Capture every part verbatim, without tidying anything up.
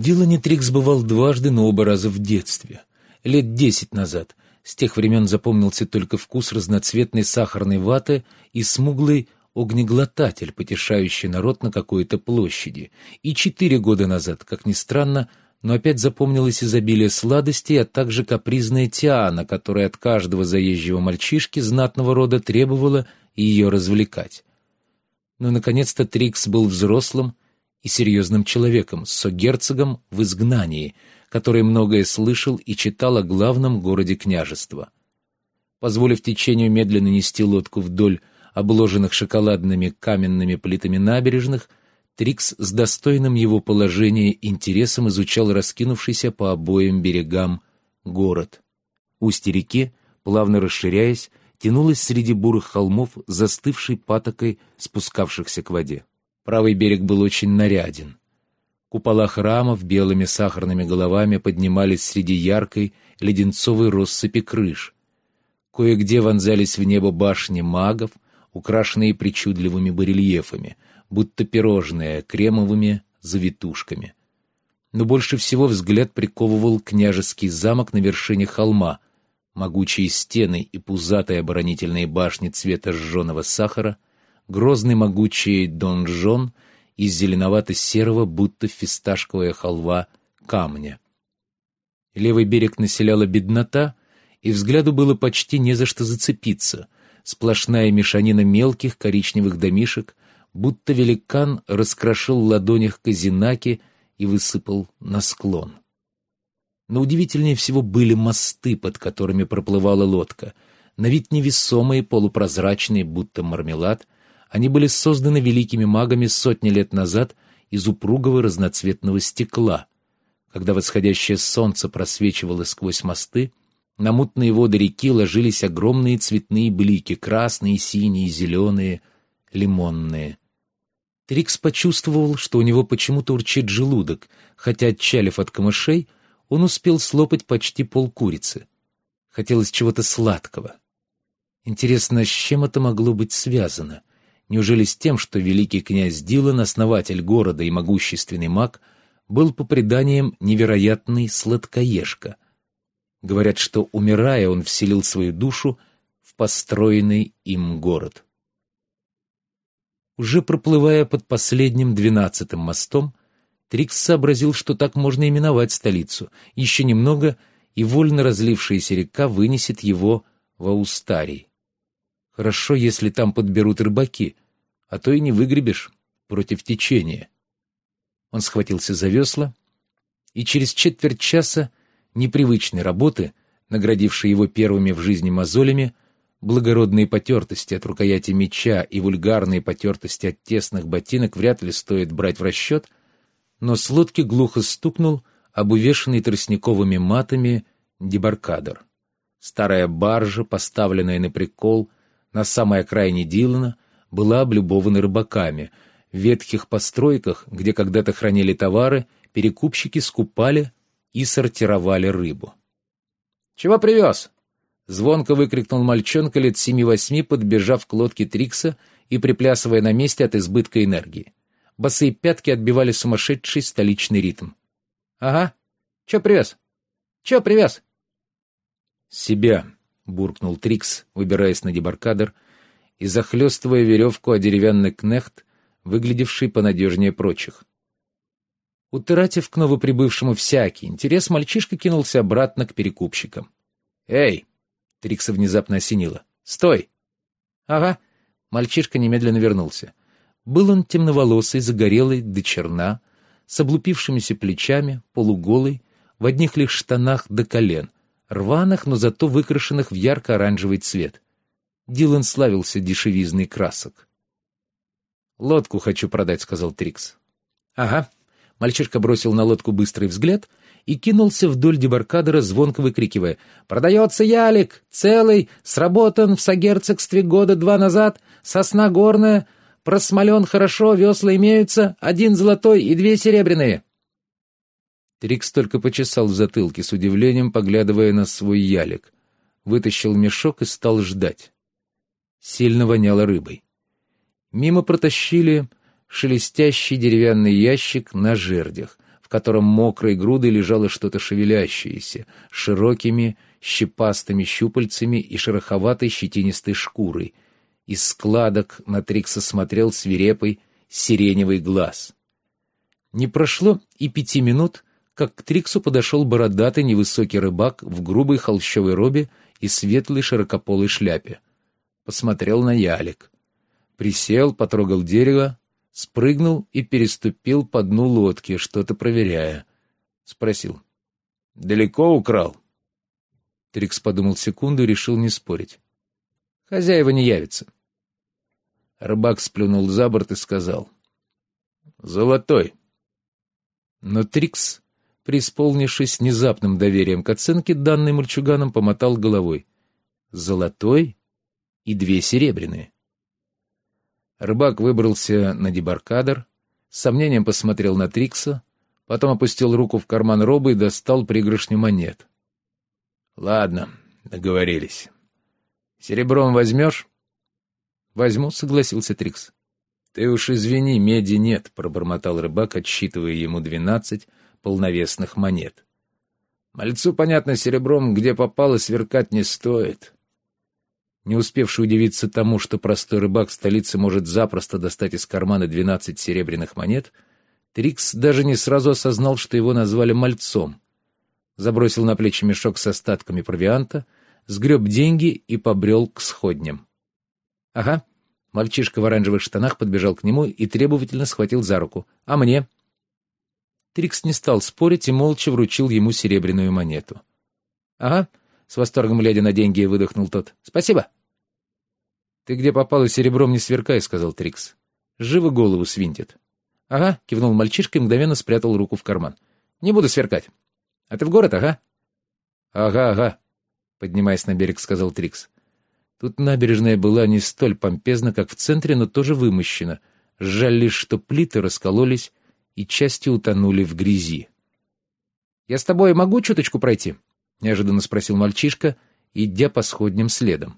Дилане Трикс бывал дважды, но оба раза в детстве. Лет десять назад. С тех времен запомнился только вкус разноцветной сахарной ваты и смуглый огнеглотатель, потешающий народ на какой-то площади. И четыре года назад, как ни странно, но опять запомнилось изобилие сладостей, а также капризная Тиана, которая от каждого заезжего мальчишки знатного рода требовала ее развлекать. Но, наконец-то, Трикс был взрослым и серьезным человеком, согерцогом в изгнании, который многое слышал и читал о главном городе княжества. Позволив течению медленно нести лодку вдоль обложенных шоколадными каменными плитами набережных, Трикс с достойным его положения интересом изучал раскинувшийся по обоим берегам город. Устье реки, плавно расширяясь, тянулось среди бурых холмов, застывшей патокой спускавшихся к воде. Правый берег был очень наряден. Купола храмов белыми сахарными головами поднимались среди яркой леденцовой россыпи крыш. Кое-где вонзались в небо башни магов, украшенные причудливыми барельефами, будто пирожные, кремовыми завитушками. Но больше всего взгляд приковывал княжеский замок на вершине холма, могучие стены и пузатые оборонительные башни цвета жженого сахара, грозный могучий донжон из зеленовато-серого, будто фисташковая халва, камня. Левый берег населяла беднота, и взгляду было почти не за что зацепиться. Сплошная мешанина мелких коричневых домишек, будто великан раскрошил в ладонях казинаки и высыпал на склон. Но удивительнее всего были мосты, под которыми проплывала лодка. На вид невесомые, полупрозрачные, будто мармелад, они были созданы великими магами сотни лет назад из упругого разноцветного стекла. Когда восходящее солнце просвечивало сквозь мосты, на мутные воды реки ложились огромные цветные блики, красные, синие, зеленые, лимонные. Трикс почувствовал, что у него почему-то урчит желудок, хотя, отчалив от камышей, он успел слопать почти полкурицы. Хотелось чего-то сладкого. Интересно, с чем это могло быть связано? Неужели с тем, что великий князь Дилан, основатель города и могущественный маг, был, по преданиям, невероятный сладкоежка? Говорят, что, умирая, он вселил свою душу в построенный им город. Уже проплывая под последним двенадцатым мостом, Трикс сообразил, что так можно именовать столицу. Еще немного, и вольно разлившаяся река вынесет его в Аустарий. Хорошо, если там подберут рыбаки, а то и не выгребешь против течения. Он схватился за весла, и через четверть часа непривычной работы, наградившей его первыми в жизни мозолями, благородные потертости от рукояти меча и вульгарные потертости от тесных ботинок вряд ли стоит брать в расчет, но с лодки глухо стукнул об увешанный тростниковыми матами дебаркадер. Старая баржа, поставленная на прикол на самой окраине Дилана, была облюбована рыбаками. В ветхих постройках, где когда-то хранили товары, перекупщики скупали и сортировали рыбу. «Чего привез?» — звонко выкрикнул мальчонка лет семи-восьми, подбежав к лодке Трикса и приплясывая на месте от избытка энергии. Босые пятки отбивали сумасшедший столичный ритм. «Ага. Че привез? Че привез?» «Себя», — буркнул Трикс, выбираясь на дебаркадер и захлестывая веревку о деревянный кнехт, выглядевший понадежнее прочих. Утратив к новоприбывшему всякий интерес, мальчишка кинулся обратно к перекупщикам. «Эй!» — Трикса внезапно осенило. «Стой!» «Ага». Мальчишка немедленно вернулся. Был он темноволосый, загорелый до черна, с облупившимися плечами, полуголый, в одних лишь штанах до колен, рваных, но зато выкрашенных в ярко-оранжевый цвет. Дилан славился дешевизной красок. «Лодку хочу продать», — сказал Трикс. «Ага». Мальчишка бросил на лодку быстрый взгляд и кинулся вдоль дебаркадера, звонко выкрикивая: «Продается ялик! Целый! Сработан в согерцогстве года два назад! Сосна горная! Просмолен хорошо, весла имеются! Один золотой и две серебряные!» Трикс только почесал в затылке, с удивлением поглядывая на свой ялик. Вытащил мешок и стал ждать. Сильно воняло рыбой. Мимо протащили шелестящий деревянный ящик на жердях, в котором мокрой грудой лежало что-то шевелящееся, с широкими щепастыми щупальцами и шероховатой щетинистой шкурой. Из складок на Трикса смотрел свирепый сиреневый глаз. Не прошло и пяти минут, как к Триксу подошел бородатый невысокий рыбак в грубой холщовой робе и светлой широкополой шляпе. Посмотрел на ялик. Присел, потрогал дерево, спрыгнул и переступил по дну лодки, что-то проверяя. Спросил: «Далеко украл?» Трикс подумал секунду и решил не спорить. «Хозяева не явятся». Рыбак сплюнул за борт и сказал: «Золотой». Но Трикс, преисполнившись внезапным доверием к оценке, данной мальчуганом, помотал головой. «Золотой и две серебряные». Рыбак выбрался на дебаркадер, с сомнением посмотрел на Трикса, потом опустил руку в карман робы и достал пригоршню монет. «Ладно, договорились. Серебром возьмешь?» «Возьму», — согласился Трикс. «Ты уж извини, меди нет», — пробормотал рыбак, отсчитывая ему двенадцать полновесных монет. «Мальцу, понятно, серебром, где попало, сверкать не стоит». Не успевший удивиться тому, что простой рыбак в столице может запросто достать из кармана двенадцать серебряных монет, Трикс даже не сразу осознал, что его назвали мальцом. Забросил на плечи мешок с остатками провианта, сгреб деньги и побрел к сходням. «Ага». Мальчишка в оранжевых штанах подбежал к нему и требовательно схватил за руку. «А мне?» Трикс не стал спорить и молча вручил ему серебряную монету. «Ага», — с восторгом глядя на деньги, выдохнул тот. «Спасибо». «Ты где попало, серебром не сверкай», — сказал Трикс. «Живо голову свинтит». «Ага», — кивнул мальчишка и мгновенно спрятал руку в карман. «Не буду сверкать. А ты в город, ага?» «Ага, ага», — поднимаясь на берег, сказал Трикс. Тут набережная была не столь помпезна, как в центре, но тоже вымощена. Жаль лишь, что плиты раскололись и части утонули в грязи. «Я с тобой могу чуточку пройти?» — неожиданно спросил мальчишка, идя по сходням следом.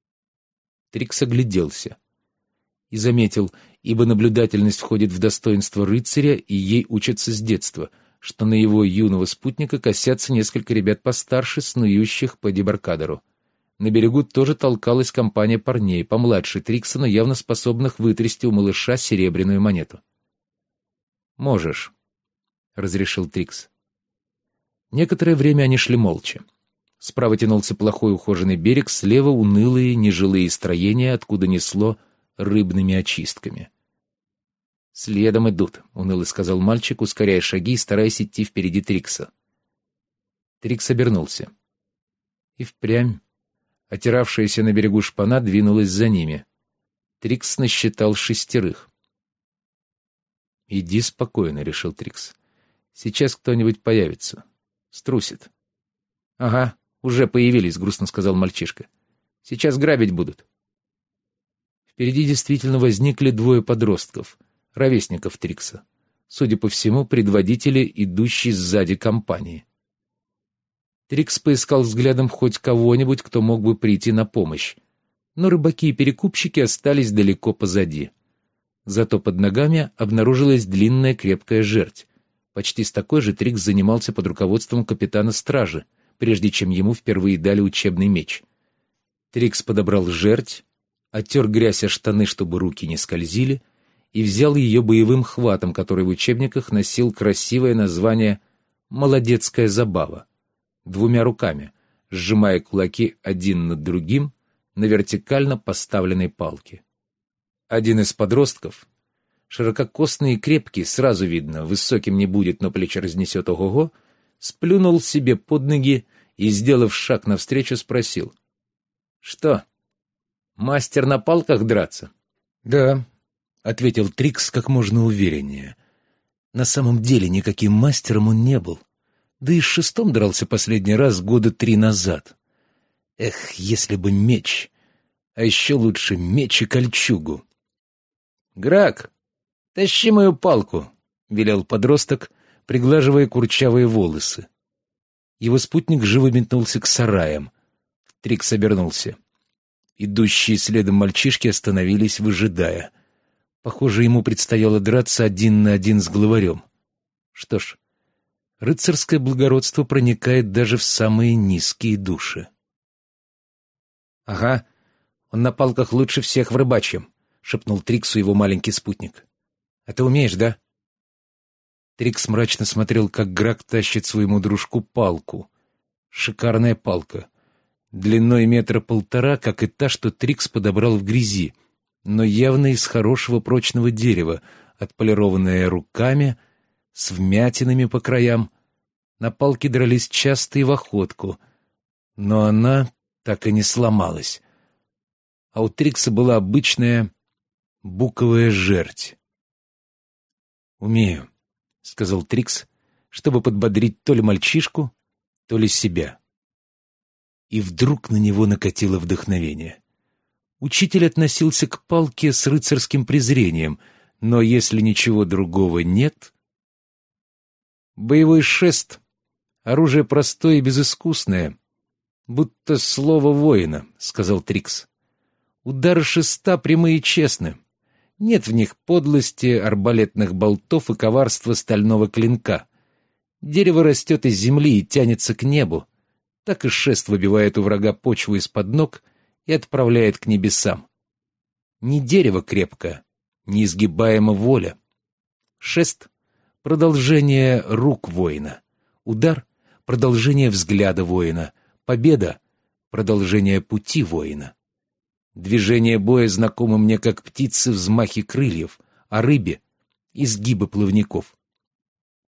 Трикс огляделся и заметил, ибо наблюдательность входит в достоинство рыцаря, и ей учатся с детства, что на его юного спутника косятся несколько ребят постарше, снующих по дебаркадеру. На берегу тоже толкалась компания парней, помладше Трикса, но явно способных вытрясти у малыша серебряную монету. «Можешь», — разрешил Трикс. Некоторое время они шли молча. Справа тянулся плохой ухоженный берег, слева унылые нежилые строения, откуда несло рыбными очистками. «Следом идут», — уныло сказал мальчик, ускоряя шаги и стараясь идти впереди Трикса. Трикс обернулся. И впрямь отиравшаяся на берегу шпана двинулась за ними. Трикс насчитал шестерых. «Иди спокойно», — решил Трикс. «Сейчас кто-нибудь появится. Струсит». «Ага, уже появились», — грустно сказал мальчишка. «Сейчас грабить будут». Впереди действительно возникли двое подростков, ровесников Трикса. Судя по всему, предводители, идущей сзади компании. Трикс поискал взглядом хоть кого-нибудь, кто мог бы прийти на помощь, но рыбаки и перекупщики остались далеко позади. Зато под ногами обнаружилась длинная крепкая жерть. Почти с такой же Трикс занимался под руководством капитана стражи, прежде чем ему впервые дали учебный меч. Трикс подобрал жерть, оттер грязь о штаны, чтобы руки не скользили, и взял ее боевым хватом, который в учебниках носил красивое название «Молодецкая забава», двумя руками, сжимая кулаки один над другим на вертикально поставленной палке. Один из подростков, ширококосный и крепкий, сразу видно, высоким не будет, но плечи разнесет ого-го, сплюнул себе под ноги и, сделав шаг навстречу, спросил: «Что, мастер на палках драться?» «Да», — ответил Трикс как можно увереннее. На самом деле никаким мастером он не был. Да и с шестом дрался последний раз года три назад. Эх, если бы меч, а еще лучше меч и кольчугу. «Грак, тащи мою палку», — велел подросток, приглаживая курчавые волосы. Его спутник живо метнулся к сараям. Трикс обернулся. Идущие следом мальчишки остановились, выжидая. Похоже, ему предстояло драться один на один с главарем. Что ж, Рыцарское благородство проникает даже в самые низкие души. — Ага, он на палках лучше всех в рыбачьем, — шепнул Триксу его маленький спутник. — А ты умеешь, да? Трикс мрачно смотрел, как Грак тащит своему дружку палку. Шикарная палка. Длиной метра полтора, как и та, что Трикс подобрал в грязи, но явно из хорошего прочного дерева, отполированная руками, с вмятинами по краям. На палке дрались часто и в охотку, но она так и не сломалась. А у Трикса была обычная буковая жерть. «Умею», — сказал Трикс, чтобы подбодрить то ли мальчишку, то ли себя. И вдруг на него накатило вдохновение. Учитель относился к палке с рыцарским презрением, но если ничего другого нет... Боевой шест — оружие простое и безыскусное, будто слово воина, — сказал Трикс. Удары шеста прямые и честны. Нет в них подлости, арбалетных болтов и коварства стального клинка. Дерево растет из земли и тянется к небу. Так и шест выбивает у врага почву из-под ног и отправляет к небесам. Не дерево крепко, неизгибаема воля. Шест — продолжение рук воина. Удар — продолжение взгляда воина. Победа — продолжение пути воина. Движение боя знакомо мне как птицы взмахи крыльев, а рыбе — изгибы плавников.